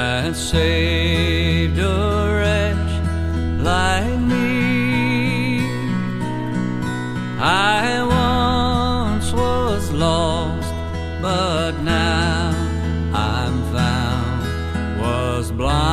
that saved a wretch like me. I once was lost, but now I'm found, was blind